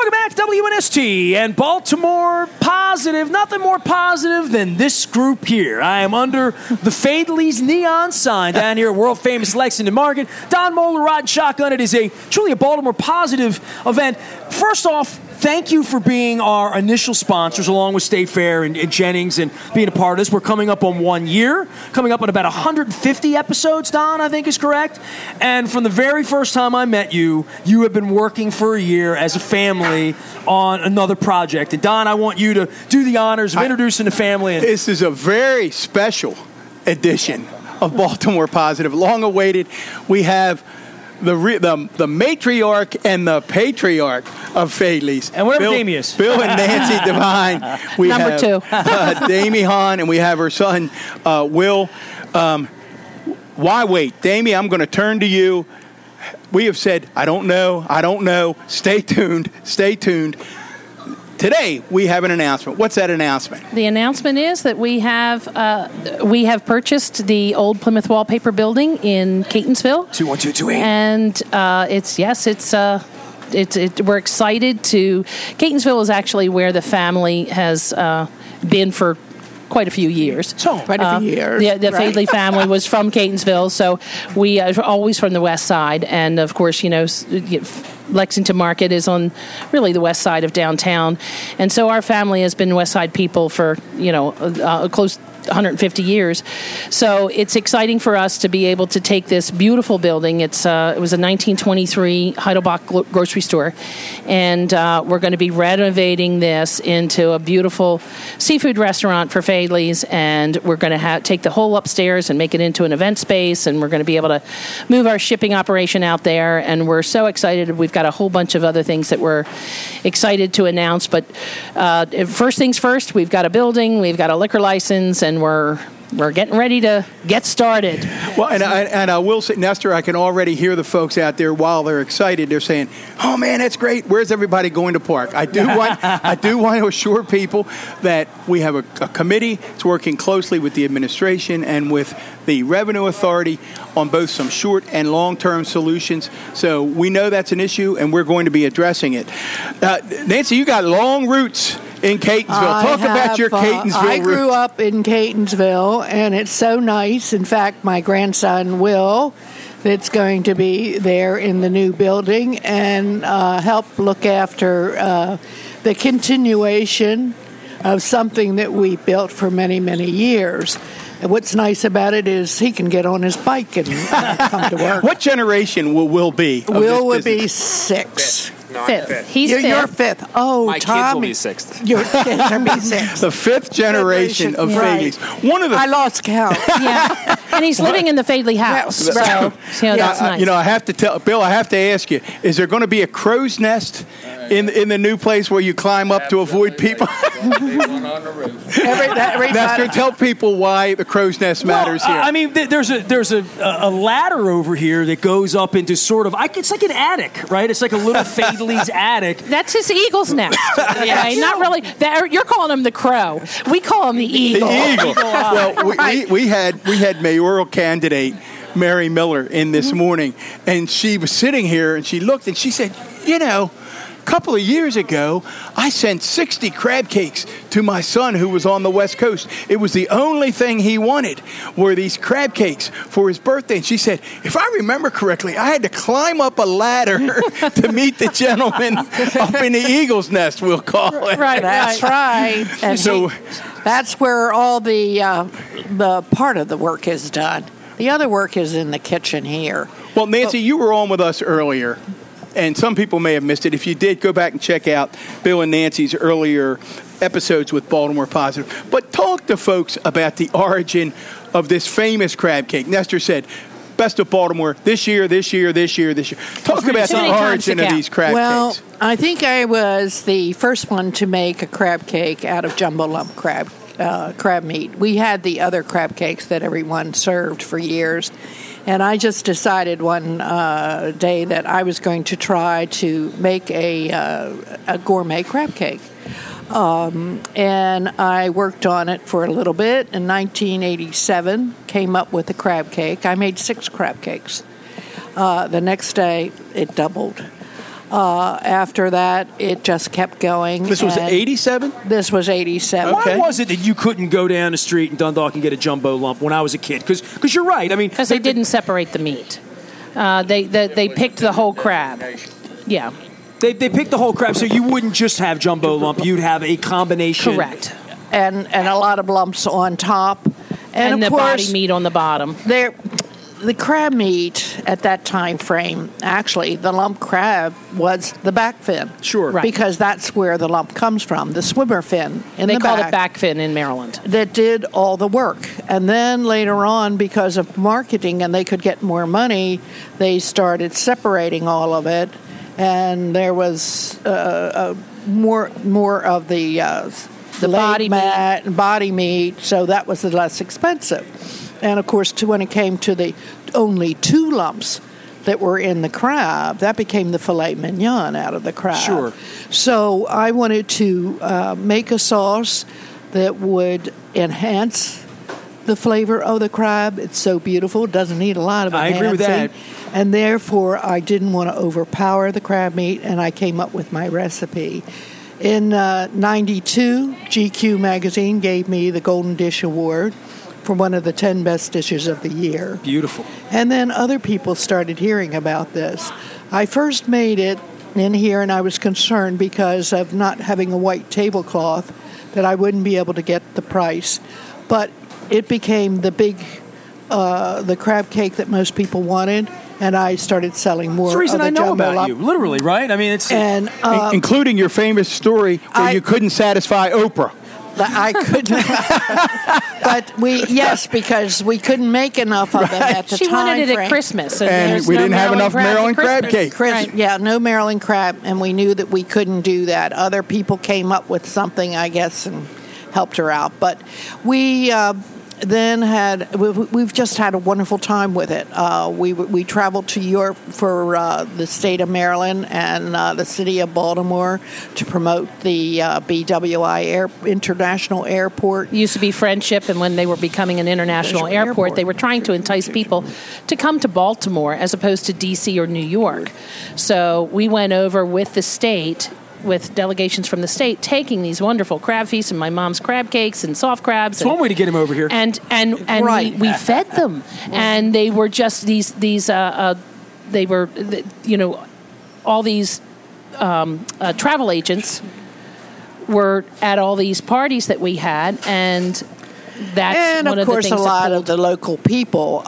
Welcome back, WNST and Baltimore Positive. Nothing more positive than this group here. I am under the Fadley's neon sign down here at world-famous Lexington Market. Don Moeller, Rod and Shotgun. It is truly a Baltimore Positive event. First off, thank you for being our initial sponsors, along with State Fair and Jennings, and being a part of this. We're coming up on 1 year, coming up on about 150 episodes, Don, I think is correct. And from the very first time I met you, you have been working for a year as a family on another project. And Don, I want you to do the honors of introducing the family. This is a very special edition of Baltimore Positive. Long awaited. We have the matriarch and the patriarch of Fadley's. And whatever Damie is. Bill and Nancy Devine. We Number have, two. Damie Hahn, and we have her son, Will. Why wait? Damie, I'm going to turn to you. We have said, I don't know. Stay tuned. Today, we have an announcement. What's that announcement? The announcement is that we have purchased the old Plymouth Wallpaper building in Catonsville. 21228. And we're excited to. Catonsville is actually where the family has been for quite a few years. Quite a few years. The Fadley family was from Catonsville, so we are always from the west side. And, of course, Lexington Market is on really the west side of downtown. And so our family has been west side people for, close 150 years. So it's exciting for us to be able to take this beautiful building. It was a 1923 Heidelbach grocery store. And we're going to be renovating this into a beautiful seafood restaurant for Fadley's. And we're going to take the whole upstairs and make it into an event space. And we're going to be able to move our shipping operation out there. And we're so excited. We've got a whole bunch of other things that we're excited to announce. But first things first, we've got a building, we've got a liquor license, and we're getting ready to get started. Well, and I will say, Nestor, I can already hear the folks out there while they're excited. They're saying, "Oh man, that's great! Where's everybody going to park?" I do want to assure people that we have a committee that's working closely with the administration and with the Revenue Authority on both some short and long-term solutions. So we know that's an issue, and we're going to be addressing it. Nancy, you got long roots in Catonsville. Talk about your Catonsville I grew roots. up in Catonsville, and it's so nice. In fact, my grandson, Will, that's going to be there in the new building and help look after the continuation of something that we built for many, many years. And what's nice about it is he can get on his bike and come to work. What generation will Will be? Will would be 6. Fifth. He's fifth. You're 5th. Oh, My Tommy. kids will be 6th. Your kids will be 6th. The 5th generation of Right. Fadley's. I lost count. Yeah, and he's living in the Fadley house, so that's nice. I have to tell Bill. I have to ask you: is there going to be a crow's nest in the new place where you climb up to avoid people? That's going to tell people why the crow's nest matters here. I mean, there's a ladder over here that goes up into sort of, it's like an attic, right? It's like a little Fadley's attic. That's his eagle's nest. Okay? Not really. You're calling him the crow. We call him the eagle. The eagle. Well, we had mayoral candidate Mary Miller in this morning, and she was sitting here, and she looked, and she said, a couple of years ago, I sent 60 crab cakes to my son who was on the West Coast. It was the only thing he wanted were these crab cakes for his birthday. And she said, if I remember correctly, I had to climb up a ladder to meet the gentleman up in the eagle's nest, we'll call it. Right, That's right. And So that's where all the part of the work is done. The other work is in the kitchen here. Well, Nancy, you were on with us earlier, and some people may have missed it. If you did, go back and check out Bill and Nancy's earlier episodes with Baltimore Positive. But talk to folks about the origin of this famous crab cake. Nestor said, best of Baltimore this year. Talk about the origin of these crab cakes. Well, I think I was the first one to make a crab cake out of jumbo lump crab meat. We had the other crab cakes that everyone served for years, and I just decided one day that I was going to try to make a gourmet crab cake. And I worked on it for a little bit. In 1987, came up with a crab cake. I made 6 crab cakes. The next day, it doubled. After that, it just kept going. This was and 87? This was 87. Okay. Why was it that you couldn't go down the street in Dundalk and get a jumbo lump when I was a kid? Because you're right. I mean, Because they didn't separate the meat. They picked the whole crab. Yeah. They picked the whole crab, so you wouldn't just have jumbo lump. You'd have a combination. Correct. And a lot of lumps on top. And of the course, body meat on the bottom. the crab meat at that time frame, actually, the lump crab was the back fin. Sure. Right. Because that's where the lump comes from, the swimmer fin in They the call back. it back fin in Maryland. That did all the work. And then later on, because of marketing and they could get more money, they started separating all of it. And there was more of the body meat, body meat, so that was the less expensive. And of course, when it came to the only 2 lumps that were in the crab, that became the filet mignon out of the crab. Sure. So I wanted to make a sauce that would enhance the flavor of the crab. It's so beautiful. It doesn't need a lot of I enhancing. agree with that. And therefore, I didn't want to overpower the crab meat, and I came up with my recipe. In 92, GQ magazine gave me the Golden Dish Award for one of the 10 best dishes of the year. Beautiful. And then other people started hearing about this. I first made it in here, and I was concerned because of not having a white tablecloth that I wouldn't be able to get the price. But it became the crab cake that most people wanted, and I started selling more. It's the reason of the I know jumbo about lump. you, literally, right? I mean, it's And Including your famous story where you couldn't satisfy Oprah. I couldn't. But because we couldn't make enough of them at the She time wanted it frame. at Christmas. And there's we no didn't have enough crabs at Maryland crab Christmas. cake. Chris, Right. yeah, no Maryland crab, and we knew that we couldn't do that. Other people came up with something, I guess, and helped her out. But we then we've just had a wonderful time with it. We traveled to Europe for the state of Maryland and the city of Baltimore to promote the BWI International Airport. It used to be Friendship, and when they were becoming an international airport, they were trying to entice people to come to Baltimore as opposed to D.C. or New York. So we went over with the state, with delegations from the state, taking these wonderful crab feasts and my mom's crab cakes and soft crabs. It's one way to get him over here. And Right. we fed them, and they were just these they were all these travel agents were at all these parties that we had, and that's And one of of course, the things a lot that of the local people.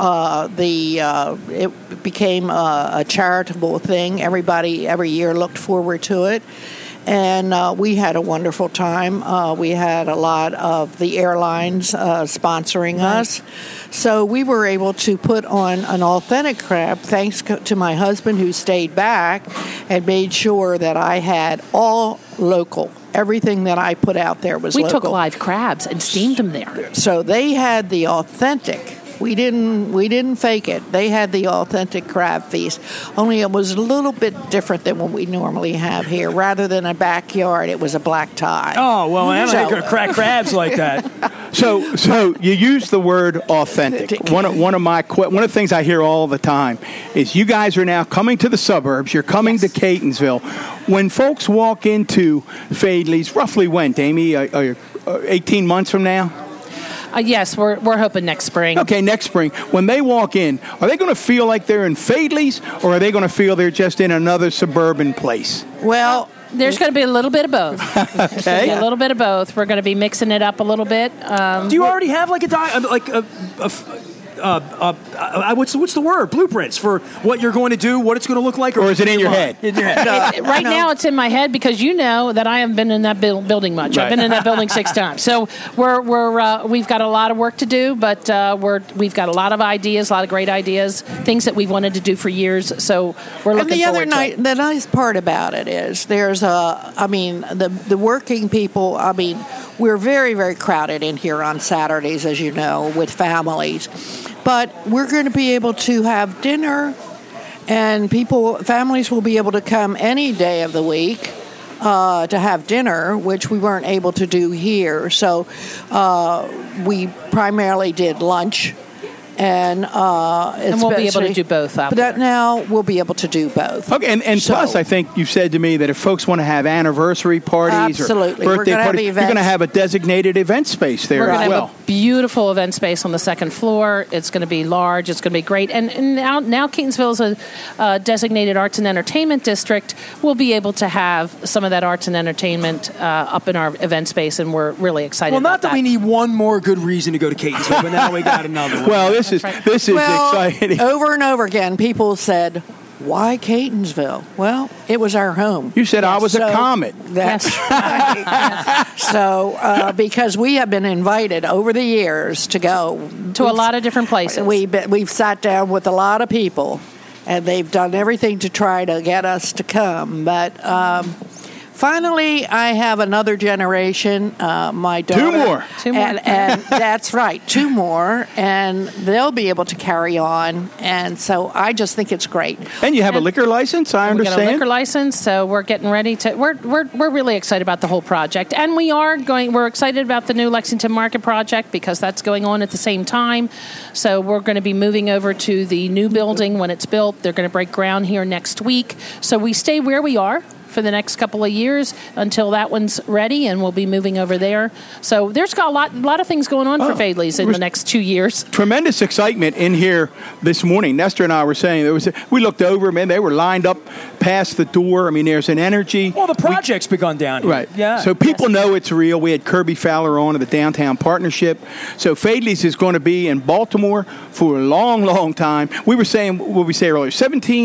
It became a charitable thing. Everybody every year looked forward to it, and we had a wonderful time. We had a lot of the airlines sponsoring us, so we were able to put on an authentic crab. Thanks to my husband, who stayed back and made sure that I had all local. Everything that I put out there was we local. took live crabs and steamed them there. So they had the authentic. We didn't fake it. They had the authentic crab feast. Only it was a little bit different than what we normally have here. Rather than a backyard, it was a black tie. Oh, well, I don't So- crack crabs like that. So you use the word authentic. One of the things I hear all the time is you guys are now coming to the suburbs. You're coming to Catonsville. When folks walk into Fadley's, roughly when, Damie? 18 months from now? Yes, we're hoping next spring. Okay, next spring. When they walk in, are they going to feel like they're in Fadley's, or are they going to feel they're just in another suburban place? Well, There's going to be a little bit of both. Okay. A little bit of both. We're going to be mixing it up a little bit. Do you already have like what's the word? Blueprints for what you're going to do, what it's going to look like, Or is it in your head? In your head. Right now, it's in my head because you know that I haven't been in that building much. I've been in that building 6 times. So we've got a lot of work to do, but we've got a lot of ideas, a lot of great ideas, things that we've wanted to do for years. So we're looking forward to it. The nice part about it is the working people. I mean, we're very, very crowded in here on Saturdays, as you know, with families. But we're going to be able to have dinner, and families will be able to come any day of the week to have dinner, which we weren't able to do here. So we primarily did lunch And we'll be able to do both out there. Now we'll be able to do both. Okay, and So- plus, I think you've said to me that if folks want to have anniversary parties Absolutely. or We're birthday gonna have parties, you're events. going to have a designated event space there We're going as to well. have a beautiful event space on the second floor. It's going to be large. It's going to be great. And now Catonsville is a designated arts and entertainment district. We'll be able to have some of that arts and entertainment up in our event space, and we're really excited Well, about not that we need one more good reason to go to Catonsville, but now we got another one. Well, this is exciting. Over and over again, people said, "Why Catonsville?" Well, it was our home. You said I was a So- comet. That's right. So, because we have been invited over the years to go to a lot of different places. We've sat down with a lot of people, and they've done everything to try to get us to come. But finally, I have another generation. My daughter, Two more. and that's right, two more, and they'll be able to carry on. And so I just think it's great. And you have a liquor license, I We got a understand. liquor license, so we're getting ready to. We're really excited about the whole project, and we're excited about the new Lexington Market project because that's going on at the same time. So we're going to be moving over to the new building when it's built. They're going to break ground here next week. So we stay where we are for the next couple of years until that one's ready, and we'll be moving over there. So there's got a lot of things going on for Fadley's in the next 2 years. Tremendous excitement in here this morning. Nestor and I were saying we looked over, man, they were lined up past the door. I mean, there's an energy. Well, the project's begun down here. Right. Yeah. So people know it's real. We had Kirby Fowler on of the Downtown Partnership. So Fadley's is going to be in Baltimore for a long, long time. We were saying, what we say earlier,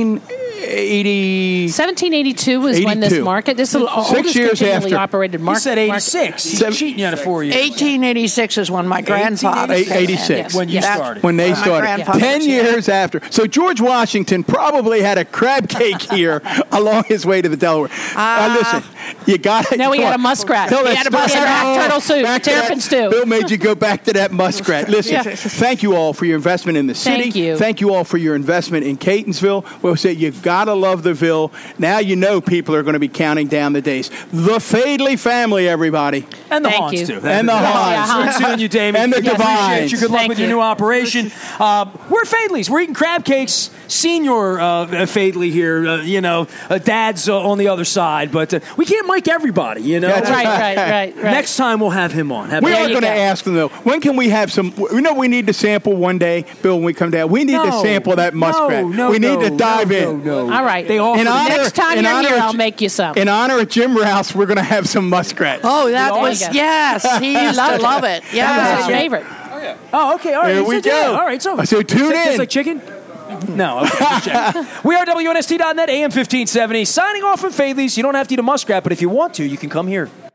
1782 was when this 82. market. This is the 6 oldest years continually after. operated You market. said 86. He's cheating you out of 4 years. 1886 is when my grandfather. 86. When you That's started. When they my started. grandfather 10 was here. years after. So George Washington probably had a crab cake here along his way to the Delaware. Listen, you got it. No, he had a muskrat. He had a muskrat turtle soup, terrapin stew. Bill made you go back to that muskrat. Listen, thank you all for your investment in the city. Thank you. Thank you all for your investment in Catonsville. We'll say you've got to love the Ville. Now you know people are going to be counting down the days. The Fadley family, everybody. And the Thank Haunts, you. too. And the Yeah, Haunts. Good seeing you, David. And the Appreciate Divines. you. Good luck Thank with your you. new operation. We're Fadley's. We're eating crab cakes. Senior Fadley here. Dad's on the other side. But we can't mic everybody, That's Right. Next time we'll have him on. We There are you going to go. ask them, though, when can we have some? We need to sample one day, Bill, when we come down. We need to sample that muskrat. We need to dive in. All right. They offer In honor- Next time in you're honor here, of- I'll make you some. In honor of Jim Rouse, we're going to have some muskrat. Oh, that There was you go. yes. He used to love it. That was Yeah. his favorite. Oh, okay. All right. There we So, yeah, go. All right. So tune Tastes in. like chicken? No. Okay. Just checking. We are WNST.net, AM 1570. Signing off from Fadley's. You don't have to eat a muskrat, but if you want to, you can come here.